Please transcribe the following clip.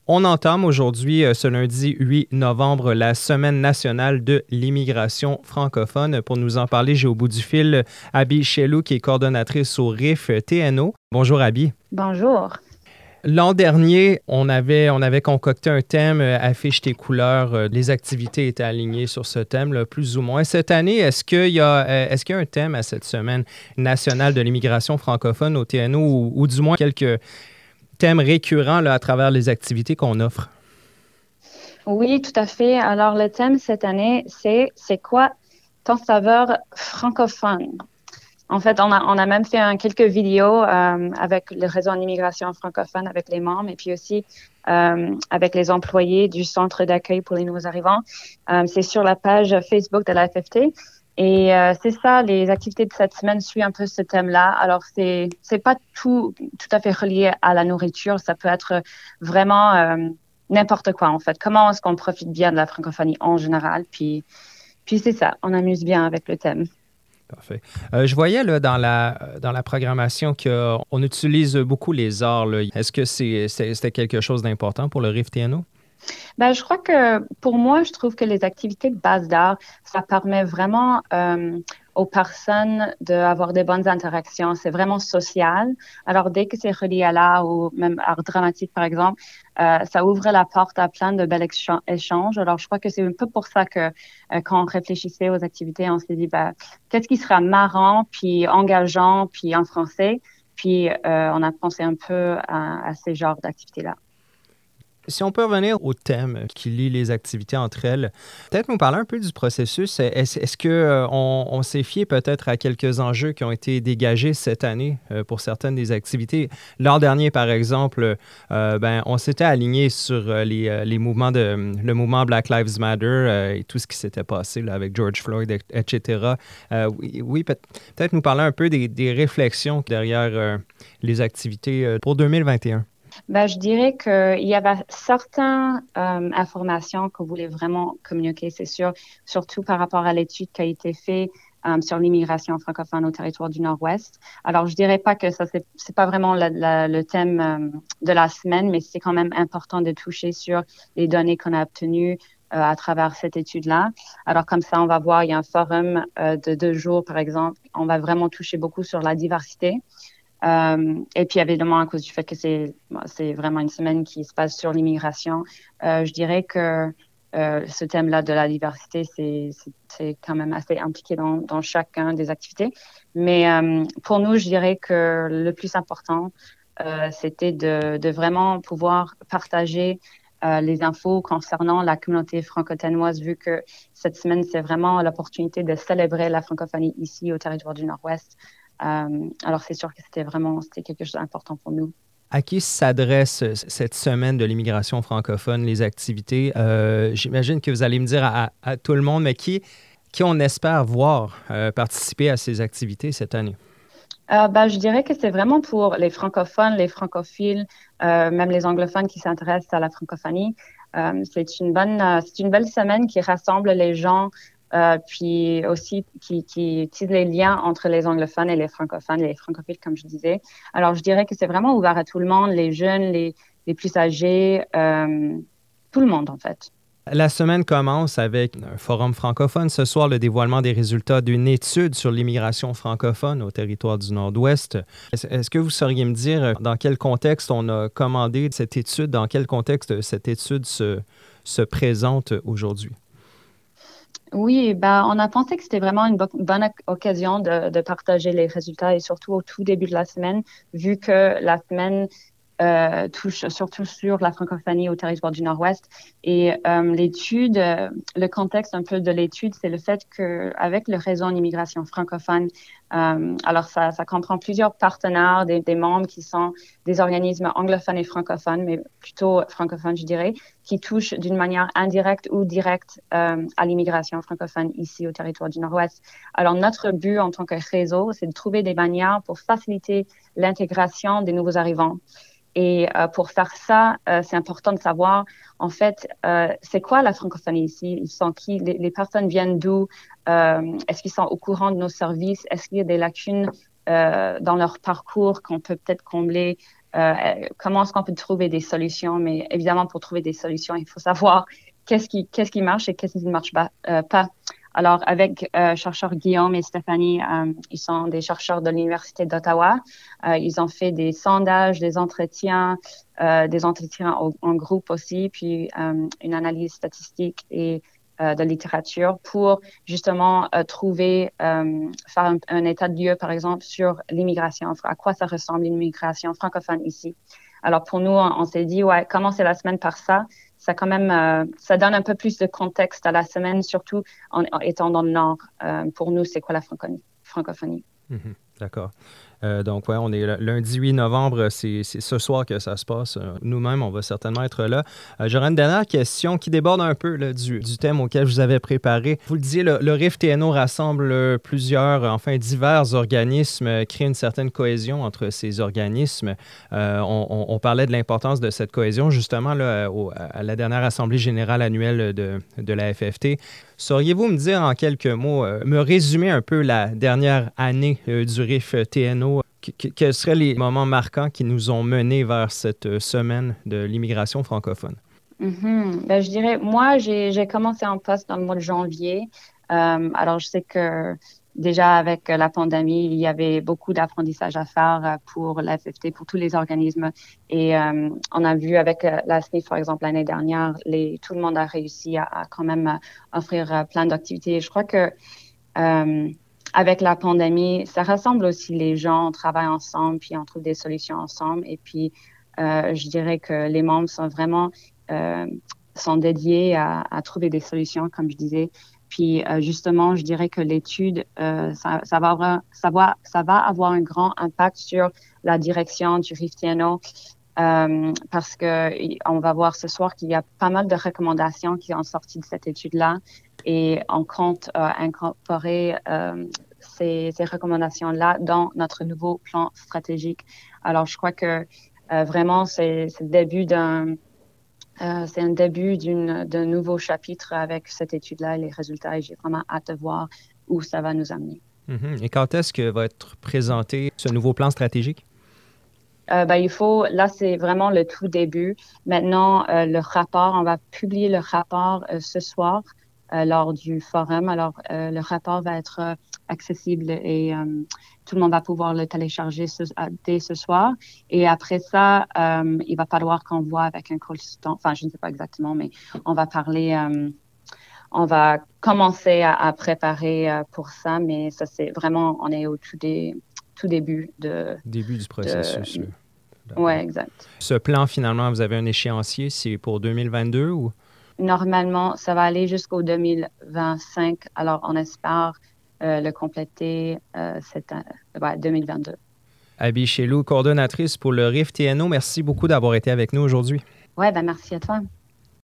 On entame aujourd'hui, ce lundi 8 novembre, la Semaine nationale de l'immigration francophone. Pour nous en parler, j'ai au bout du fil Abby Chelou, qui est coordonnatrice au RIF TNO. Bonjour Abby. Bonjour. L'an dernier, on avait concocté un thème, affiche tes couleurs. Les activités étaient alignées sur ce thème, là, plus ou moins. Cette année, est-ce qu'il y a un thème à cette Semaine nationale de l'immigration francophone au TNO ou du moins quelques thèmes récurrents là, à travers les activités qu'on offre? Oui, tout à fait. Alors, le thème cette année, c'est quoi ton saveur francophone? En fait, on a même fait quelques vidéos avec le réseau en immigration francophone, avec les membres et puis aussi avec les employés du centre d'accueil pour les nouveaux arrivants. C'est sur la page Facebook de la FFT. Et c'est ça, les activités de cette semaine suivent un peu ce thème-là. Alors, c'est pas tout à fait relié à la nourriture. Ça peut être vraiment n'importe quoi, en fait. Comment est-ce qu'on profite bien de la francophonie en général? Puis c'est ça, on amuse bien avec le thème. Parfait. Je voyais là, dans la programmation qu'on utilise beaucoup les arts. Là. Est-ce que c'était quelque chose d'important pour le RIF TNO? Ben, je crois que pour moi, je trouve que les activités de base d'art, ça permet vraiment aux personnes d'avoir des bonnes interactions. C'est vraiment social. Alors, dès que c'est relié à l'art ou même art dramatique, par exemple, ça ouvre la porte à plein de bels échanges. Alors, je crois que c'est un peu pour ça que quand on réfléchissait aux activités, on s'est dit, ben, qu'est-ce qui sera marrant, puis engageant, puis en français. Puis, on a pensé un peu à ces genres d'activités-là. Si on peut revenir au thème qui lie les activités entre elles, peut-être nous parler un peu du processus. Est-ce qu'on s'est fié peut-être à quelques enjeux qui ont été dégagés cette année pour certaines des activités? L'an dernier, par exemple, on s'était aligné sur les mouvements le mouvement Black Lives Matter et tout ce qui s'était passé là, avec George Floyd, etc. Oui, peut-être nous parler un peu des réflexions derrière les activités pour 2021. Ben, je dirais qu'il y avait certaines informations qu'on voulait vraiment communiquer, c'est sûr, surtout par rapport à l'étude qui a été faite sur l'immigration francophone au territoire du Nord-Ouest. Alors, je dirais pas que ça, c'est pas vraiment le thème de la semaine, mais c'est quand même important de toucher sur les données qu'on a obtenues à travers cette étude-là. Alors, comme ça, on va voir, il y a un forum de 2 jours, par exemple. On va vraiment toucher beaucoup sur la diversité. Et puis, évidemment, à cause du fait que c'est vraiment une semaine qui se passe sur l'immigration, je dirais que ce thème-là de la diversité, c'est quand même assez impliqué dans chacun des activités. Mais pour nous, je dirais que le plus important, c'était de vraiment pouvoir partager les infos concernant la communauté franco-ténoise, vu que cette semaine, c'est vraiment l'opportunité de célébrer la francophonie ici au territoire du Nord-Ouest. Alors, c'est sûr que c'était quelque chose d'important pour nous. À qui s'adresse cette semaine de l'immigration francophone, les activités? J'imagine que vous allez me dire à tout le monde, mais qui on espère voir participer à ces activités cette année? Je dirais que c'est vraiment pour les francophones, les francophiles, même les anglophones qui s'intéressent à la francophonie. C'est une belle semaine qui rassemble les gens, puis aussi qui tisse les liens entre les anglophones et les francophiles, comme je disais. Alors, je dirais que c'est vraiment ouvert à tout le monde, les jeunes, les plus âgés, tout le monde, en fait. La semaine commence avec un forum francophone. Ce soir, le dévoilement des résultats d'une étude sur l'immigration francophone au territoire du Nord-Ouest. Est-ce que vous sauriez me dire dans quel contexte on a commandé cette étude, dans quel contexte cette étude se présente aujourd'hui? Oui, on a pensé que c'était vraiment une bonne occasion de partager les résultats et surtout au tout début de la semaine, vu que la semaine touche surtout sur la francophonie au territoire du Nord-Ouest. Et l'étude, le contexte un peu de l'étude, c'est le fait qu'avec le réseau en immigration francophone, alors ça comprend plusieurs partenaires, des membres qui sont des organismes anglophones et francophones, mais plutôt francophones, je dirais, qui touchent d'une manière indirecte ou directe à l'immigration francophone ici au territoire du Nord-Ouest. Alors, notre but en tant que réseau, c'est de trouver des manières pour faciliter l'intégration des nouveaux arrivants. Et pour faire ça, c'est important de savoir, en fait, c'est quoi la francophonie ici? Ils sont qui? Les personnes viennent d'où? Est-ce qu'ils sont au courant de nos services? Est-ce qu'il y a des lacunes dans leur parcours qu'on peut peut-être combler comment est-ce qu'on peut trouver des solutions. Mais évidemment, pour trouver des solutions, il faut savoir qu'est-ce qui marche et qu'est-ce qui ne marche pas. Alors, avec chercheurs Guillaume et Stéphanie, ils sont des chercheurs de l'Université d'Ottawa. Ils ont fait des sondages, des entretiens en groupe aussi, puis une analyse statistique et de littérature pour justement faire un état de lieu, par exemple, sur l'immigration, à quoi ça ressemble l'immigration francophone ici. Alors, pour nous, on s'est dit, ouais, commencer la semaine par ça. Ça quand même, ça donne un peu plus de contexte à la semaine, surtout en étant dans le Nord. Pour nous, c'est quoi la francophonie? Mm-hmm. D'accord. Donc, ouais, on est lundi 8 novembre, c'est ce soir que ça se passe. Nous-mêmes, on va certainement être là. J'aurais une dernière question qui déborde un peu là, du thème auquel je vous avais préparé. Vous le disiez, le RIF TNO rassemble divers organismes, crée une certaine cohésion entre ces organismes. On parlait de l'importance de cette cohésion, justement, là, à la dernière Assemblée générale annuelle de la FFT. Sauriez-vous me dire en quelques mots, me résumer un peu la dernière année du RIF TNO? Quels seraient les moments marquants qui nous ont menés vers cette semaine de l'immigration francophone? Ben, je dirais, moi, j'ai commencé en poste dans le mois de janvier. Alors, je sais que déjà avec la pandémie, il y avait beaucoup d'apprentissage à faire pour la FFT, pour tous les organismes. Et on a vu avec la SNIF, par exemple, l'année dernière, tout le monde a réussi à quand même offrir plein d'activités. Je crois que avec la pandémie, ça rassemble aussi les gens, on travaille ensemble, puis on trouve des solutions ensemble. Et puis, je dirais que les membres sont dédiés à trouver des solutions, comme je disais. Puis, justement, je dirais que l'étude, ça va avoir un grand impact sur la direction du RIF TNO parce que on va voir ce soir qu'il y a pas mal de recommandations qui sont sorties de cette étude-là et on compte incorporer ces recommandations-là dans notre nouveau plan stratégique. Alors, je crois que vraiment, c'est un début d'un nouveau chapitre avec cette étude-là et les résultats. Et j'ai vraiment hâte de voir où ça va nous amener. Mm-hmm. Et quand est-ce que va être présenté ce nouveau plan stratégique? Là, c'est vraiment le tout début. Maintenant, on va publier le rapport ce soir lors du forum. Alors, le rapport va être accessible et tout le monde va pouvoir le télécharger dès ce soir. Et après ça, il va falloir qu'on voit avec un consultant. Enfin, je ne sais pas exactement, mais on va parler. On va commencer à préparer pour ça, mais ça, c'est vraiment, on est au tout début du processus. Oui, exact. Ce plan, finalement, vous avez un échéancier, c'est pour 2022 ou? Normalement, ça va aller jusqu'au 2025. Alors, on espère le compléter 2022. Abby Chelou, coordonnatrice pour le RIF TNO, merci beaucoup d'avoir été avec nous aujourd'hui. Oui, merci à toi.